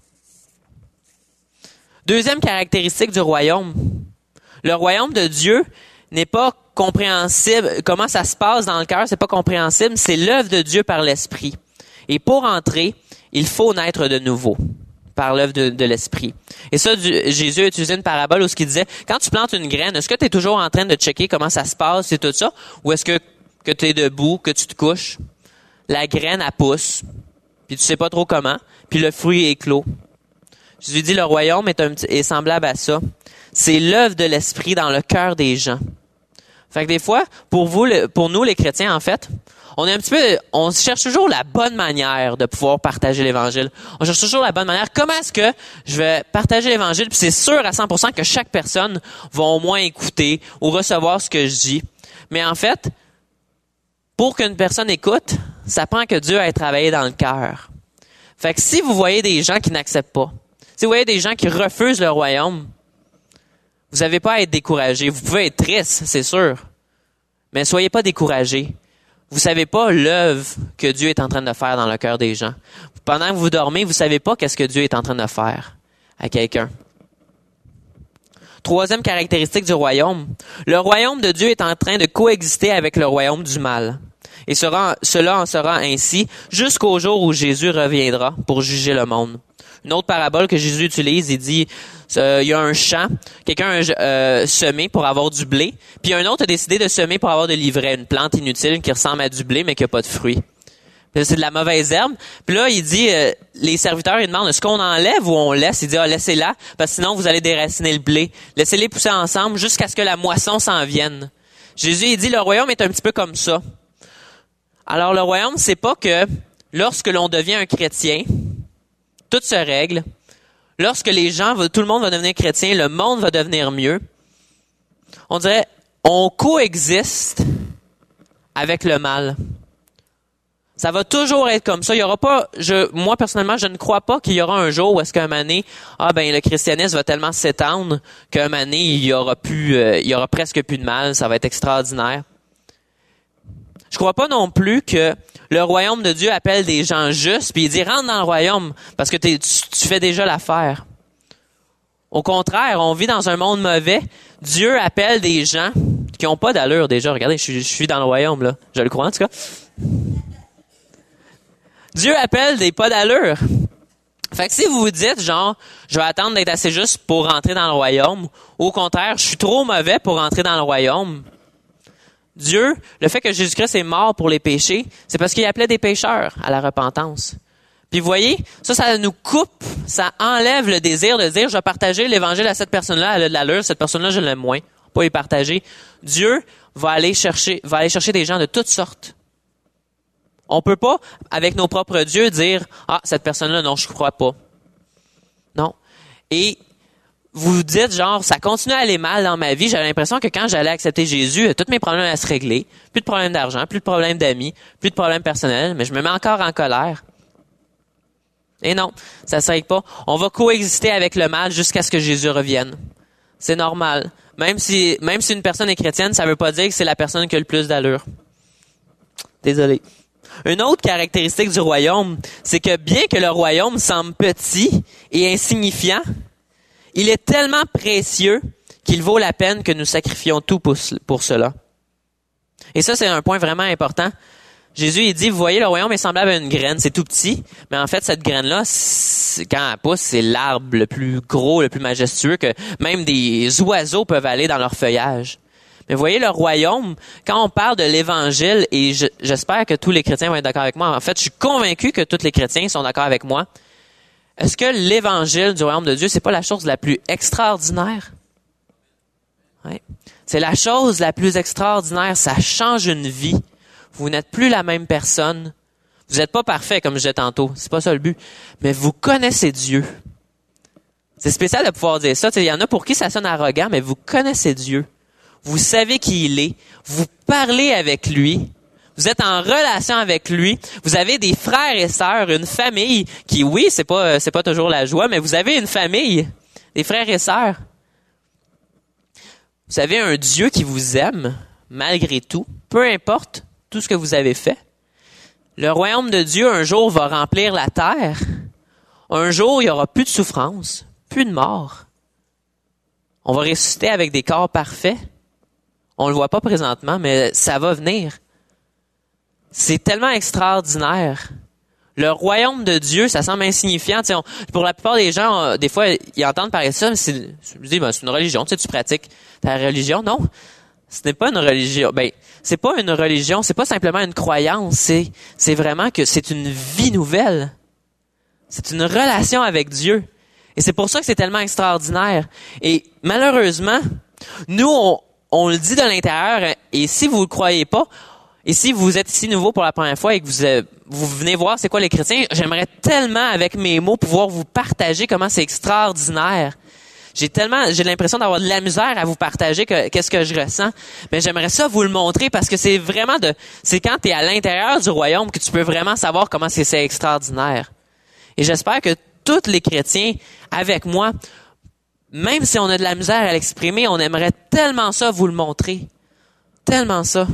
Deuxième caractéristique du royaume. Le royaume de Dieu n'est pas compréhensible. Comment ça se passe dans le cœur, c'est pas compréhensible. C'est l'œuvre de Dieu par l'Esprit. Et pour entrer, il faut naître de nouveau par l'œuvre de, de l'Esprit. Et ça, du, Jésus a utilisé une parabole où ce qu'il disait, quand tu plantes une graine, est-ce que tu es toujours en train de checker comment ça se passe et tout ça? Ou est-ce que, que tu es debout, que tu te couches? La graine, elle pousse, puis tu sais pas trop comment, puis le fruit est clos. Jésus dit, le royaume est, un, est semblable à ça. C'est l'œuvre de l'Esprit dans le cœur des gens. Fait que des fois, pour vous, pour nous, les chrétiens, en fait, on est un petit peu, on cherche toujours la bonne manière de pouvoir partager l'Évangile. On cherche toujours la bonne manière. Comment est-ce que je vais partager l'Évangile? Puis c'est sûr à cent pour cent que chaque personne va au moins écouter ou recevoir ce que je dis. Mais en fait, pour qu'une personne écoute, ça prend que Dieu ait travaillé dans le cœur. Fait que si vous voyez des gens qui n'acceptent pas, si vous voyez des gens qui refusent le royaume, vous n'avez pas à être découragé. Vous pouvez être triste, c'est sûr, mais soyez pas découragés. Vous savez pas l'œuvre que Dieu est en train de faire dans le cœur des gens. Pendant que vous dormez, vous savez pas qu'est-ce que Dieu est en train de faire à quelqu'un. Troisième caractéristique du royaume. Le royaume de Dieu est en train de coexister avec le royaume du mal. Et sera, cela en sera ainsi jusqu'au jour où Jésus reviendra pour juger le monde. Une autre parabole que Jésus utilise, il dit, euh, il y a un champ, quelqu'un a euh, semé pour avoir du blé, puis un autre a décidé de semer pour avoir de l'ivraie, une plante inutile qui ressemble à du blé mais qui n'a pas de fruits. Puis c'est de la mauvaise herbe. Puis là, il dit, euh, les serviteurs, ils demandent, est-ce qu'on enlève ou on laisse? Il dit, ah, laissez-la, parce que sinon vous allez déraciner le blé. Laissez-les pousser ensemble jusqu'à ce que la moisson s'en vienne. Jésus, il dit, le royaume est un petit peu comme ça. Alors, le royaume, c'est pas que lorsque l'on devient un chrétien, tout se règle. Lorsque les gens, tout le monde va devenir chrétien, le monde va devenir mieux. On dirait, on coexiste avec le mal. Ça va toujours être comme ça. Il y aura pas, je, moi personnellement, je ne crois pas qu'il y aura un jour où est-ce qu'un moment donné, ah ben le christianisme va tellement s'étendre qu'un moment donné, il y aura plus, euh, il y aura presque plus de mal. Ça va être extraordinaire. Je crois pas non plus que le royaume de Dieu appelle des gens justes, puis il dit rentre dans le royaume parce que t'es, tu, tu fais déjà l'affaire. Au contraire, on vit dans un monde mauvais. Dieu appelle des gens qui ont pas d'allure déjà. Regardez, je suis, je suis dans le royaume là. Je le crois en tout cas. Dieu appelle des pas d'allure. Fait que si vous vous dites genre, je vais attendre d'être assez juste pour rentrer dans le royaume, ou au contraire, je suis trop mauvais pour rentrer dans le royaume, Dieu, le fait que Jésus-Christ est mort pour les péchés, c'est parce qu'il appelait des pécheurs à la repentance. Puis vous voyez, ça, ça nous coupe, ça enlève le désir de dire, je vais partager l'évangile à cette personne-là, elle a de l'allure, cette personne-là, je l'aime moins. Pas y partager. Dieu va aller chercher, va aller chercher des gens de toutes sortes. On peut pas, avec nos propres dieux, dire, ah, cette personne-là, non, je crois pas. Non. Et vous vous dites, genre, ça continue à aller mal dans ma vie. J'avais l'impression que quand j'allais accepter Jésus, tous mes problèmes allaient se régler. Plus de problèmes d'argent, plus de problèmes d'amis, plus de problèmes personnels, mais je me mets encore en colère. Et non, ça se règle pas. On va coexister avec le mal jusqu'à ce que Jésus revienne. C'est normal. Même si, même si une personne est chrétienne, ça veut pas dire que c'est la personne qui a le plus d'allure. Désolé. Une autre caractéristique du royaume, c'est que bien que le royaume semble petit et insignifiant, il est tellement précieux qu'il vaut la peine que nous sacrifions tout pour, pour cela. Et ça, c'est un point vraiment important. Jésus, il dit, vous voyez, le royaume est semblable à une graine. C'est tout petit, mais en fait, cette graine-là, quand elle pousse, c'est l'arbre le plus gros, le plus majestueux, que même des oiseaux peuvent aller dans leur feuillage. Mais vous voyez, le royaume, quand on parle de l'Évangile, et je, j'espère que tous les chrétiens vont être d'accord avec moi, en fait, je suis convaincu que tous les chrétiens sont d'accord avec moi. Est-ce que l'Évangile du royaume de Dieu, c'est pas la chose la plus extraordinaire? Oui. C'est la chose la plus extraordinaire. Ça change une vie. Vous n'êtes plus la même personne. Vous n'êtes pas parfait, comme je disais tantôt. C'est pas ça le but. Mais vous connaissez Dieu. C'est spécial de pouvoir dire ça. Il y en a pour qui ça sonne arrogant, mais vous connaissez Dieu. Vous savez qui il est. Vous parlez avec lui. Vous êtes en relation avec lui. Vous avez des frères et sœurs, une famille qui, oui, c'est pas, c'est pas toujours la joie, mais vous avez une famille, des frères et sœurs. Vous avez un Dieu qui vous aime, malgré tout, peu importe tout ce que vous avez fait. Le royaume de Dieu, un jour, va remplir la terre. Un jour, il y aura plus de souffrance, plus de mort. On va ressusciter avec des corps parfaits. On le voit pas présentement, mais ça va venir. C'est tellement extraordinaire. Le royaume de Dieu, ça semble insignifiant. On, pour la plupart des gens, on, des fois, ils entendent parler de ça, mais c'est, je dis, ben, c'est une religion. Tu sais, tu pratiques ta religion. Non, ce n'est pas une religion. Ben, c'est pas une religion, c'est pas simplement une croyance. C'est, c'est vraiment que c'est une vie nouvelle. C'est une relation avec Dieu. Et c'est pour ça que c'est tellement extraordinaire. Et malheureusement, nous, on, on le dit de l'intérieur, et si vous ne le croyez pas, et si vous êtes ici nouveau pour la première fois et que vous, euh, vous venez voir c'est quoi les chrétiens, j'aimerais tellement avec mes mots pouvoir vous partager comment c'est extraordinaire. J'ai tellement, j'ai l'impression d'avoir de la misère à vous partager que, qu'est-ce que je ressens. Mais j'aimerais ça vous le montrer parce que c'est vraiment de, c'est quand tu es à l'intérieur du royaume que tu peux vraiment savoir comment c'est, c'est extraordinaire. Et j'espère que tous les chrétiens avec moi, même si on a de la misère à l'exprimer, on aimerait tellement ça vous le montrer. Tellement ça.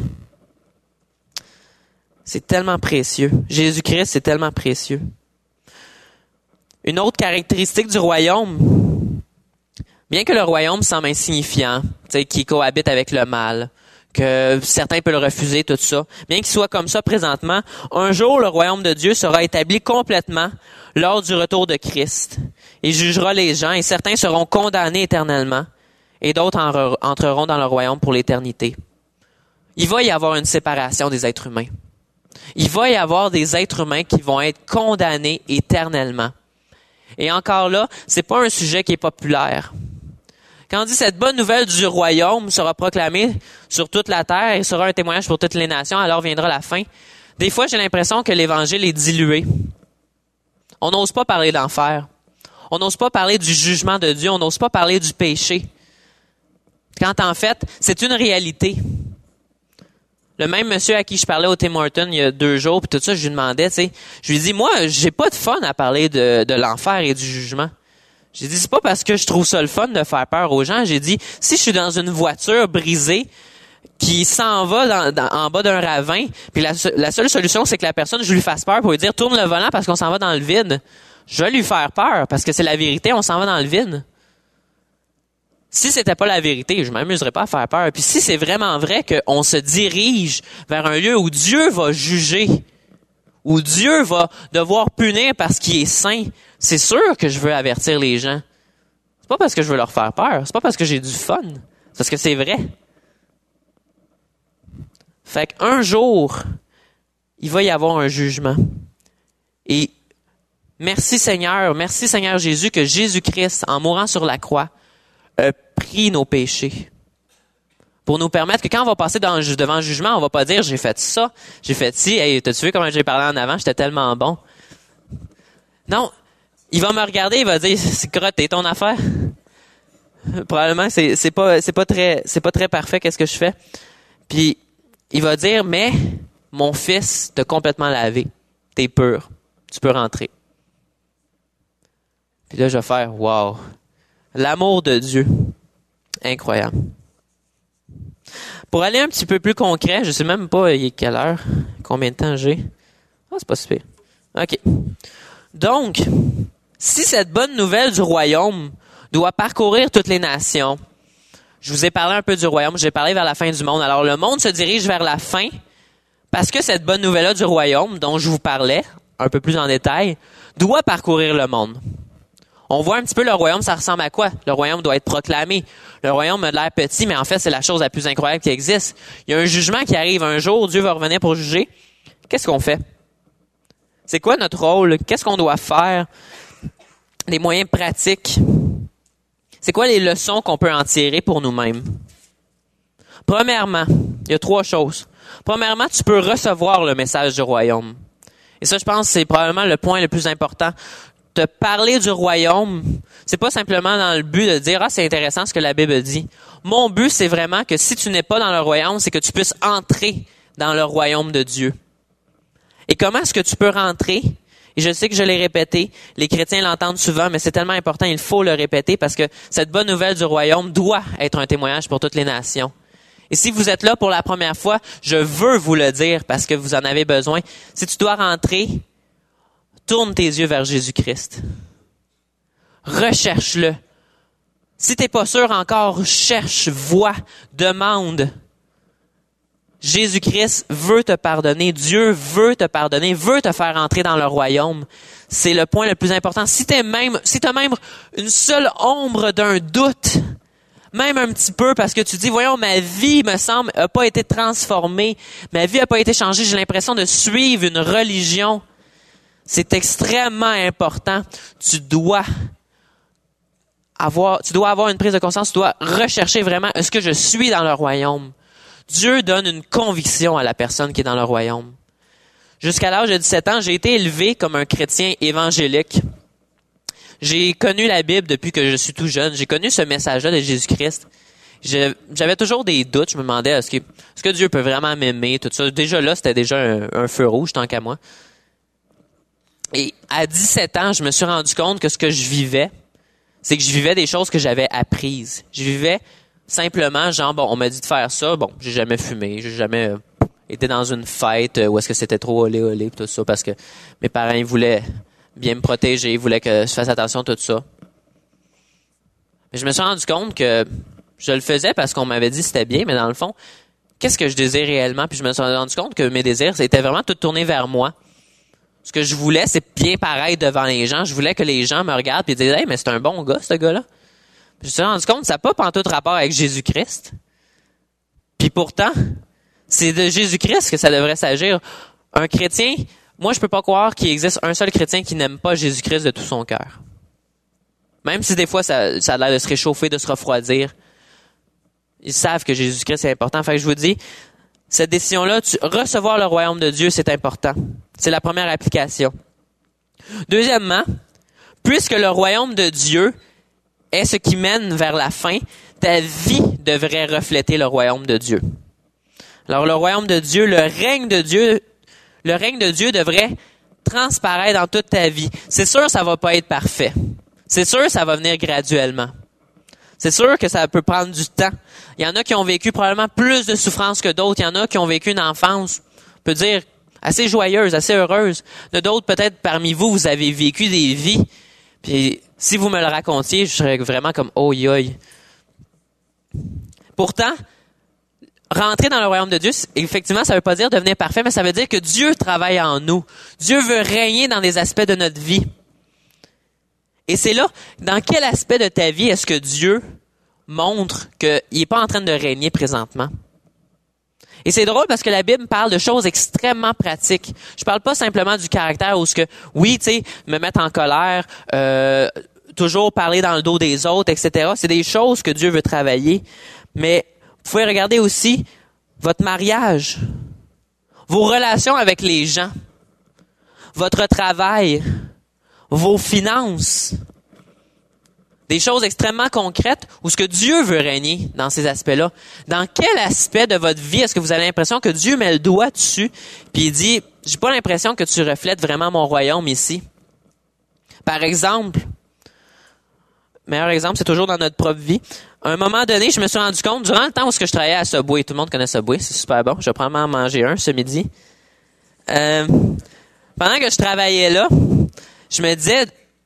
C'est tellement précieux. Jésus-Christ, c'est tellement précieux. Une autre caractéristique du royaume, bien que le royaume semble insignifiant, qui cohabite avec le mal, que certains peuvent le refuser, tout ça, bien qu'il soit comme ça présentement, un jour le royaume de Dieu sera établi complètement lors du retour de Christ. Il jugera les gens et certains seront condamnés éternellement et d'autres en entreront dans le royaume pour l'éternité. Il va y avoir une séparation des êtres humains. Il va y avoir des êtres humains qui vont être condamnés éternellement. Et encore là, c'est pas un sujet qui est populaire. Quand on dit cette bonne nouvelle du royaume sera proclamée sur toute la terre et sera un témoignage pour toutes les nations, alors viendra la fin. Des fois, j'ai l'impression que l'évangile est dilué. On n'ose pas parler d'enfer. On n'ose pas parler du jugement de Dieu. On n'ose pas parler du péché. Quand en fait, c'est une réalité. Le même monsieur à qui je parlais au Tim Hortons il y a deux jours, puis tout ça, je lui demandais, tu sais, je lui dis, moi, j'ai pas de fun à parler de, de l'enfer et du jugement. J'ai dit, c'est pas parce que je trouve ça le fun de faire peur aux gens. J'ai dit, si je suis dans une voiture brisée qui s'en va dans, dans, en bas d'un ravin, puis la, la seule solution, c'est que la personne, je lui fasse peur pour lui dire, tourne le volant parce qu'on s'en va dans le vide. Je vais lui faire peur parce que c'est la vérité, on s'en va dans le vide. Si c'était pas la vérité, je m'amuserais pas à faire peur. Puis si c'est vraiment vrai qu'on se dirige vers un lieu où Dieu va juger, où Dieu va devoir punir parce qu'il est saint, c'est sûr que je veux avertir les gens. C'est pas parce que je veux leur faire peur, c'est pas parce que j'ai du fun, c'est parce que c'est vrai. Fait qu'un jour, il va y avoir un jugement. Et merci Seigneur, merci Seigneur Jésus que Jésus-Christ, en mourant sur la croix, a pris nos péchés. Pour nous permettre que quand on va passer dans, devant le jugement, on va pas dire « j'ai fait ça, j'ai fait ci, hey, t'as-tu vu comment j'ai parlé en avant, j'étais tellement bon ». Non, il va me regarder, il va dire « c'est crotté ton affaire ». Probablement c'est c'est pas c'est pas très c'est pas très parfait qu'est-ce que je fais. Puis il va dire « mais mon fils t'a complètement lavé, t'es pur, tu peux rentrer ». Puis là je vais faire « wow, l'amour de Dieu, incroyable ». Pour aller un petit peu plus concret, je sais même pas il est quelle heure, combien de temps j'ai. Ah, c'est pas super. OK. Donc, si cette bonne nouvelle du royaume doit parcourir toutes les nations, je vous ai parlé un peu du royaume, j'ai parlé vers la fin du monde. Alors, le monde se dirige vers la fin parce que cette bonne nouvelle-là du royaume, dont je vous parlais un peu plus en détail, doit parcourir le monde. On voit un petit peu le royaume, ça ressemble à quoi? Le royaume doit être proclamé. Le royaume a de l'air petit, mais en fait, c'est la chose la plus incroyable qui existe. Il y a un jugement qui arrive un jour, Dieu va revenir pour juger. Qu'est-ce qu'on fait? C'est quoi notre rôle? Qu'est-ce qu'on doit faire? Les moyens pratiques. C'est quoi les leçons qu'on peut en tirer pour nous-mêmes? Premièrement, il y a trois choses. Premièrement, tu peux recevoir le message du royaume. Et ça, je pense, c'est probablement le point le plus important. Te parler du royaume, c'est pas simplement dans le but de dire « Ah, c'est intéressant ce que la Bible dit ». Mon but, c'est vraiment que si tu n'es pas dans le royaume, c'est que tu puisses entrer dans le royaume de Dieu. Et comment est-ce que tu peux rentrer? Et je sais que je l'ai répété, les chrétiens l'entendent souvent, mais c'est tellement important, il faut le répéter parce que cette bonne nouvelle du royaume doit être un témoignage pour toutes les nations. Et si vous êtes là pour la première fois, je veux vous le dire parce que vous en avez besoin. Si tu dois rentrer, tourne tes yeux vers Jésus-Christ. Recherche-le. Si t'es pas sûr encore, cherche, vois, demande. Jésus-Christ veut te pardonner. Dieu veut te pardonner, veut te faire entrer dans le royaume. C'est le point le plus important. Si t'es même, si t'as même une seule ombre d'un doute, même un petit peu, parce que tu dis, voyons, ma vie, me semble, a pas été transformée. Ma vie a pas été changée. J'ai l'impression de suivre une religion. C'est extrêmement important. Tu dois avoir, tu dois avoir une prise de conscience. Tu dois rechercher vraiment, est-ce que je suis dans le royaume? Dieu donne une conviction à la personne qui est dans le royaume. Jusqu'à l'âge de dix-sept ans, j'ai été élevé comme un chrétien évangélique. J'ai connu la Bible depuis que je suis tout jeune. J'ai connu ce message-là de Jésus-Christ. Je, j'avais toujours des doutes. Je me demandais, est-ce que, est-ce que Dieu peut vraiment m'aimer? Tout ça. Déjà là, c'était déjà un, un feu rouge, tant qu'à moi. Et à dix-sept ans, je me suis rendu compte que ce que je vivais, c'est que je vivais des choses que j'avais apprises. Je vivais simplement, genre, bon, on m'a dit de faire ça. Bon, j'ai jamais fumé, j'ai jamais euh, été dans une fête où est-ce que c'était trop olé olé tout ça parce que mes parents ils voulaient bien me protéger, ils voulaient que je fasse attention à tout ça. Mais je me suis rendu compte que je le faisais parce qu'on m'avait dit que c'était bien, mais dans le fond, qu'est-ce que je désire réellement? Puis je me suis rendu compte que mes désirs, c'était vraiment tout tourné vers moi. Ce que je voulais, c'est bien pareil devant les gens. Je voulais que les gens me regardent et disent « Hey, mais c'est un bon gars, ce gars-là. » Puis je me suis rendu compte que ça n'a pas pantoute rapport avec Jésus-Christ. Puis pourtant, c'est de Jésus-Christ que ça devrait s'agir. Un chrétien, moi, je peux pas croire qu'il existe un seul chrétien qui n'aime pas Jésus-Christ de tout son cœur. Même si des fois, ça, ça a l'air de se réchauffer, de se refroidir. Ils savent que Jésus-Christ est important. Fait que je vous dis, cette décision-là, tu, recevoir le royaume de Dieu, c'est important. C'est la première application. Deuxièmement, puisque le royaume de Dieu est ce qui mène vers la fin, ta vie devrait refléter le royaume de Dieu. Alors, le royaume de Dieu, le règne de Dieu, le règne de Dieu devrait transparaître dans toute ta vie. C'est sûr, ça va pas être parfait. C'est sûr, ça va venir graduellement. C'est sûr que ça peut prendre du temps. Il y en a qui ont vécu probablement plus de souffrance que d'autres. Il y en a qui ont vécu une enfance, on peut dire, assez joyeuse, assez heureuse. De d'autres, peut-être parmi vous, vous avez vécu des vies. Puis si vous me le racontiez, je serais vraiment comme « oh yoï ». Pourtant, rentrer dans le royaume de Dieu, effectivement, ça veut pas dire devenir parfait, mais ça veut dire que Dieu travaille en nous. Dieu veut régner dans des aspects de notre vie. Et c'est là, dans quel aspect de ta vie est-ce que Dieu montre qu'il n'est pas en train de régner présentement? Et c'est drôle parce que la Bible parle de choses extrêmement pratiques. Je parle pas simplement du caractère où ce que, oui, tu sais, me mettre en colère, euh, toujours parler dans le dos des autres, et cetera. C'est des choses que Dieu veut travailler. Mais vous pouvez regarder aussi votre mariage, vos relations avec les gens, votre travail, vos finances. Des choses extrêmement concrètes où ce que Dieu veut régner dans ces aspects-là. Dans quel aspect de votre vie est-ce que vous avez l'impression que Dieu met le doigt dessus puis il dit, j'ai pas l'impression que tu reflètes vraiment mon royaume ici. Par exemple, meilleur exemple, c'est toujours dans notre propre vie. À un moment donné, je me suis rendu compte, durant le temps où je travaillais à Subway, tout le monde connaît Subway, c'est super bon, je vais probablement en manger un ce midi. Euh, pendant que je travaillais là, je me disais,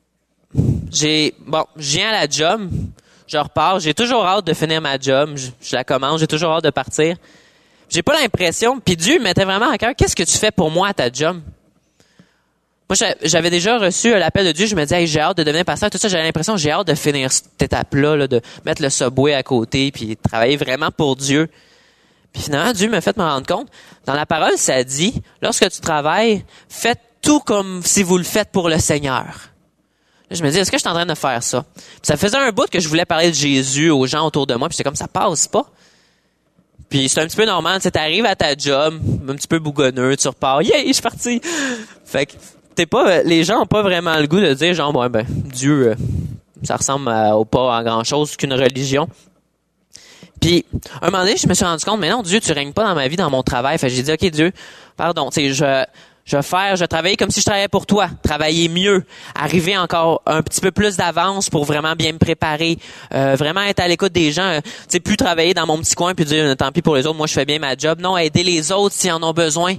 j'ai bon, je viens à la job, je repars, j'ai toujours hâte de finir ma job, je, je la commence, j'ai toujours hâte de partir. J'ai pas l'impression, puis Dieu me mettait vraiment à cœur, qu'est-ce que tu fais pour moi à ta job? Moi, j'avais déjà reçu l'appel de Dieu, je me disais, hey, j'ai hâte de devenir pasteur, tout ça, j'avais l'impression que j'ai hâte de finir cette étape-là, là, de mettre le Subway à côté, puis travailler vraiment pour Dieu. Puis finalement, Dieu m'a fait me rendre compte, dans la parole, ça dit, lorsque tu travailles, faites tout comme si vous le faites pour le Seigneur. Là, je me dis, est-ce que je suis en train de faire ça? Puis ça faisait un bout que je voulais parler de Jésus aux gens autour de moi, puis c'est comme ça passe pas. Puis c'est un petit peu normal, tu sais, t'arrives à ta job, un petit peu bougonneux, tu repars, yeah, je suis parti. Fait que t'es pas, les gens ont pas vraiment le goût de dire genre, bon, ben, Dieu, euh, ça ressemble à, au pas à grand chose qu'une religion. Puis, un moment donné, je me suis rendu compte, mais non, Dieu, tu règnes pas dans ma vie, dans mon travail. Fait que j'ai dit, OK, Dieu, pardon, tu sais, je, je vais faire, je vais travailler comme si je travaillais pour toi, travailler mieux, arriver encore un petit peu plus d'avance pour vraiment bien me préparer, euh, vraiment être à l'écoute des gens, euh, tu sais, plus travailler dans mon petit coin puis dire, tant pis pour les autres, moi je fais bien ma job. Non, aider les autres s'ils en ont besoin.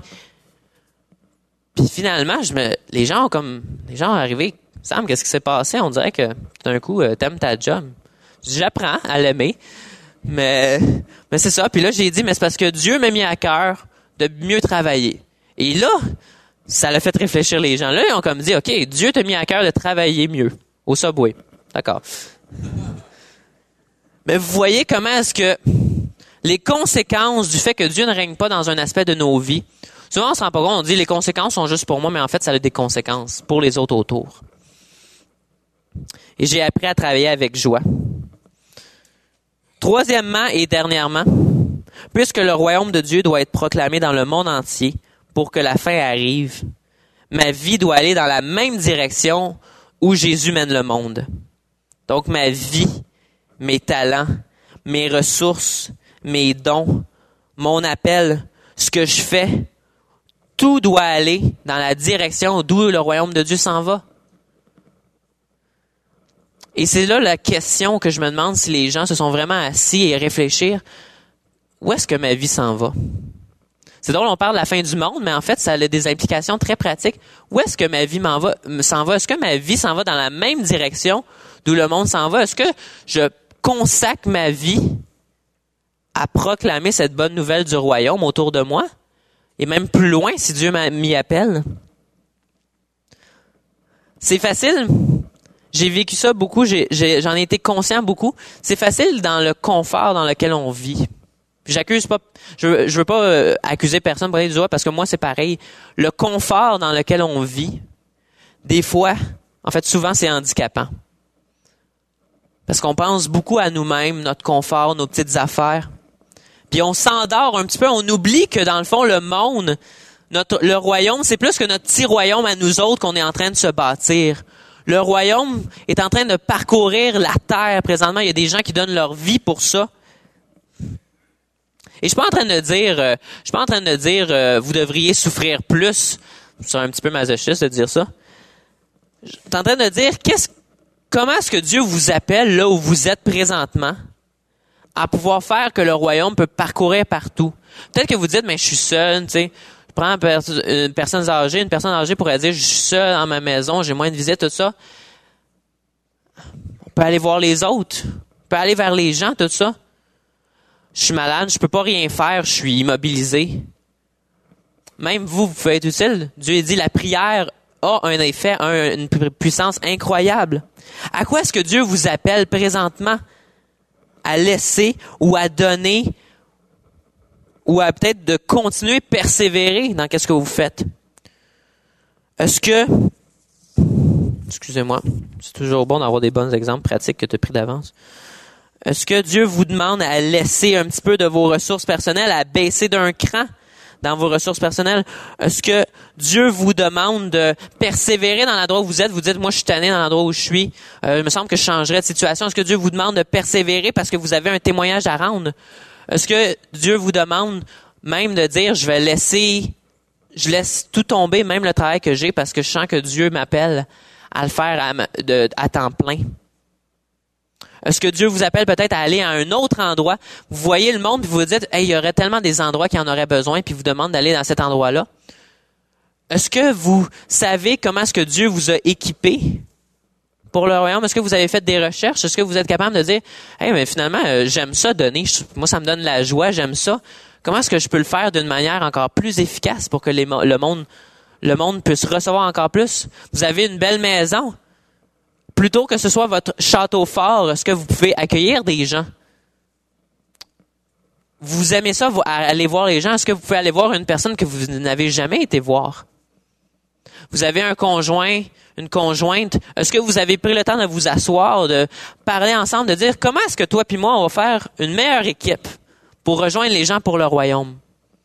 Puis finalement, je me, les gens ont comme, les gens ont arrivé, Sam, qu'est-ce qui s'est passé? On dirait que d'un coup, euh, t'aimes ta job. J'apprends à l'aimer, mais, mais c'est ça. Puis là, j'ai dit, mais c'est parce que Dieu m'a mis à cœur de mieux travailler. Et là, ça l'a fait réfléchir les gens. Là, ils ont comme dit, OK, Dieu t'a mis à cœur de travailler mieux au Subway. D'accord. Mais vous voyez comment est-ce que les conséquences du fait que Dieu ne règne pas dans un aspect de nos vies, souvent on se rend pas compte, on dit les conséquences sont juste pour moi, mais en fait, ça a des conséquences pour les autres autour. Et j'ai appris à travailler avec joie. Troisièmement et dernièrement, puisque le royaume de Dieu doit être proclamé dans le monde entier pour que la fin arrive, ma vie doit aller dans la même direction où Jésus mène le monde. Donc ma vie, mes talents, mes ressources, mes dons, mon appel, ce que je fais, tout doit aller dans la direction d'où le royaume de Dieu s'en va. Et c'est là la question que je me demande si les gens se sont vraiment assis et réfléchir. Où est-ce que ma vie s'en va? C'est drôle, on parle de la fin du monde, mais en fait, ça a des implications très pratiques. Où est-ce que ma vie m'en va, s'en va? Est-ce que ma vie s'en va dans la même direction d'où le monde s'en va? Est-ce que je consacre ma vie à proclamer cette bonne nouvelle du royaume autour de moi? Et même plus loin, si Dieu m'y appelle? C'est facile. J'ai vécu ça beaucoup. J'ai, j'ai, j'en ai été conscient beaucoup. C'est facile dans le confort dans lequel on vit. J'accuse pas, je veux, je veux pas euh, accuser personne pour aller du doigt parce que moi c'est pareil. Le confort dans lequel on vit, des fois, en fait souvent c'est handicapant. Parce qu'on pense beaucoup à nous-mêmes, notre confort, nos petites affaires. Puis on s'endort un petit peu, on oublie que dans le fond le monde, notre, le royaume, c'est plus que notre petit royaume à nous autres qu'on est en train de se bâtir. Le royaume est en train de parcourir la terre présentement. Il y a des gens qui donnent leur vie pour ça. Et je suis pas en train de dire, euh, je suis pas en train de dire, euh, vous devriez souffrir plus. C'est un petit peu masochiste de dire ça. Je suis en train de dire, qu'est-ce, comment est-ce que Dieu vous appelle là où vous êtes présentement à pouvoir faire que le royaume peut parcourir partout. Peut-être que vous dites, mais je suis seul, tu sais. Je prends une, pers- une personne âgée, une personne âgée pourrait dire, je suis seul dans ma maison, j'ai moins de visites, tout ça. On peut aller voir les autres. On peut aller vers les gens, tout ça. Je suis malade, je peux pas rien faire, je suis immobilisé. Même vous, vous pouvez être utile. Dieu dit, la prière a un effet, un, une puissance incroyable. À quoi est-ce que Dieu vous appelle présentement? À laisser ou à donner ou à peut-être de continuer, persévérer dans qu'est-ce que vous faites? Est-ce que, excusez-moi, c'est toujours bon d'avoir des bons exemples pratiques que tu as pris d'avance. Est-ce que Dieu vous demande à laisser un petit peu de vos ressources personnelles, à baisser d'un cran dans vos ressources personnelles? Est-ce que Dieu vous demande de persévérer dans l'endroit où vous êtes? Vous dites, moi, je suis tanné dans l'endroit où je suis. Euh, il me semble que je changerais de situation. Est-ce que Dieu vous demande de persévérer parce que vous avez un témoignage à rendre? Est-ce que Dieu vous demande même de dire, je vais laisser, je laisse tout tomber, même le travail que j'ai, parce que je sens que Dieu m'appelle à le faire à, de, à temps plein? Est-ce que Dieu vous appelle peut-être à aller à un autre endroit? Vous voyez le monde, puis vous vous dites, hey, il y aurait tellement des endroits qui en auraient besoin, puis vous demande d'aller dans cet endroit-là. Est-ce que vous savez comment est-ce que Dieu vous a équipé pour le royaume? Est-ce que vous avez fait des recherches? Est-ce que vous êtes capable de dire, hey, mais finalement, euh, j'aime ça donner. Moi, ça me donne la joie, j'aime ça. Comment est-ce que je peux le faire d'une manière encore plus efficace pour que les, le monde, le monde puisse recevoir encore plus? Vous avez une belle maison. Plutôt que ce soit votre château fort, est-ce que vous pouvez accueillir des gens? Vous aimez ça, vous, aller voir les gens? Est-ce que vous pouvez aller voir une personne que vous n'avez jamais été voir? Vous avez un conjoint, une conjointe. Est-ce que vous avez pris le temps de vous asseoir, de parler ensemble, de dire comment est-ce que toi puis moi, on va faire une meilleure équipe pour rejoindre les gens pour le royaume?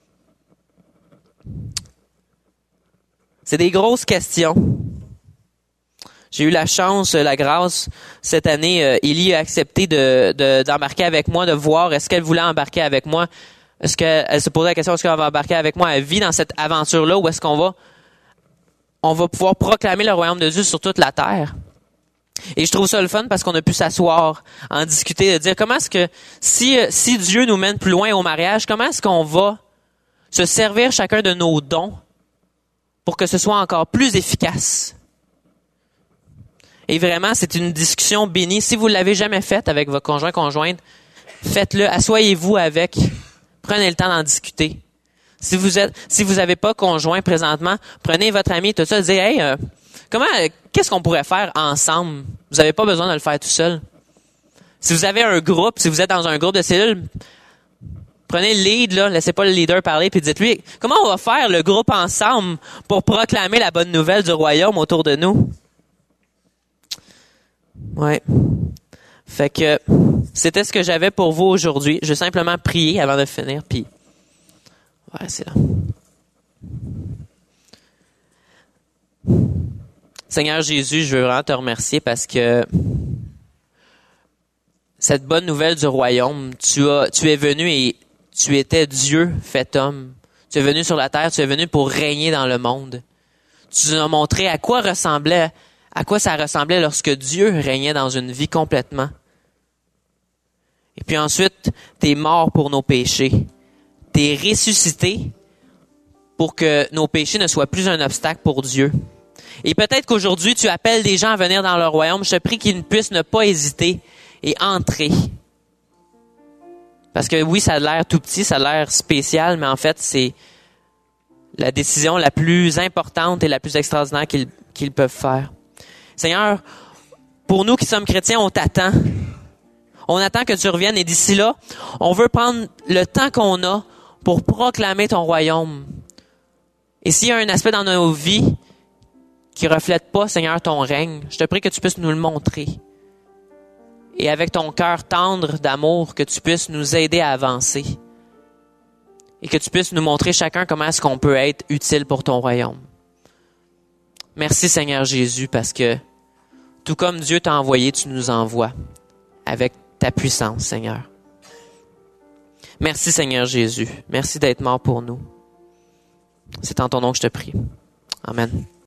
C'est des grosses questions. J'ai eu la chance, la grâce, cette année, euh, Élie a accepté de, de, d'embarquer avec moi, de voir est-ce qu'elle voulait embarquer avec moi. Est-ce qu'elle elle se posait la question, est-ce qu'elle va embarquer avec moi? Elle vit dans cette aventure-là où est-ce qu'on va, on va pouvoir proclamer le royaume de Dieu sur toute la terre. Et je trouve ça le fun parce qu'on a pu s'asseoir, en discuter, de dire comment est-ce que, si, si Dieu nous mène plus loin au mariage, comment est-ce qu'on va se servir chacun de nos dons pour que ce soit encore plus efficace? Et vraiment, c'est une discussion bénie. Si vous ne l'avez jamais faite avec votre conjoint, conjointe, faites-le. Asseyez-vous avec. Prenez le temps d'en discuter. Si vous êtes, si vous n'avez pas conjoint présentement, prenez votre ami, tout ça, dites, hey, euh, comment, euh, qu'est-ce qu'on pourrait faire ensemble? Vous n'avez pas besoin de le faire tout seul. Si vous avez un groupe, si vous êtes dans un groupe de cellules, prenez le lead, là, laissez pas le leader parler, puis dites-lui, comment on va faire le groupe ensemble pour proclamer la bonne nouvelle du royaume autour de nous? Ouais. Fait que c'était ce que j'avais pour vous aujourd'hui. Je vais simplement prier avant de finir, puis ouais, c'est là. Seigneur Jésus, je veux vraiment te remercier parce que cette bonne nouvelle du royaume, tu as, tu es venu et tu étais Dieu fait homme. Tu es venu sur la terre, tu es venu pour régner dans le monde. Tu nous as montré à quoi ressemblait À quoi ça ressemblait lorsque Dieu régnait dans une vie complètement. Et puis ensuite, t'es mort pour nos péchés. T'es ressuscité pour que nos péchés ne soient plus un obstacle pour Dieu. Et peut-être qu'aujourd'hui, tu appelles des gens à venir dans le royaume. Je te prie qu'ils puissent ne pas hésiter et entrer. Parce que oui, ça a l'air tout petit, ça a l'air spécial, mais en fait, c'est la décision la plus importante et la plus extraordinaire qu'ils, qu'ils peuvent faire. Seigneur, pour nous qui sommes chrétiens, on t'attend. On attend que tu reviennes et d'ici là, on veut prendre le temps qu'on a pour proclamer ton royaume. Et s'il y a un aspect dans nos vies qui reflète pas, Seigneur, ton règne, je te prie que tu puisses nous le montrer. Et avec ton cœur tendre d'amour, que tu puisses nous aider à avancer. Et que tu puisses nous montrer chacun comment est-ce qu'on peut être utile pour ton royaume. Merci Seigneur Jésus, parce que tout comme Dieu t'a envoyé, tu nous envoies avec ta puissance, Seigneur. Merci Seigneur Jésus. Merci d'être mort pour nous. C'est en ton nom que je te prie. Amen.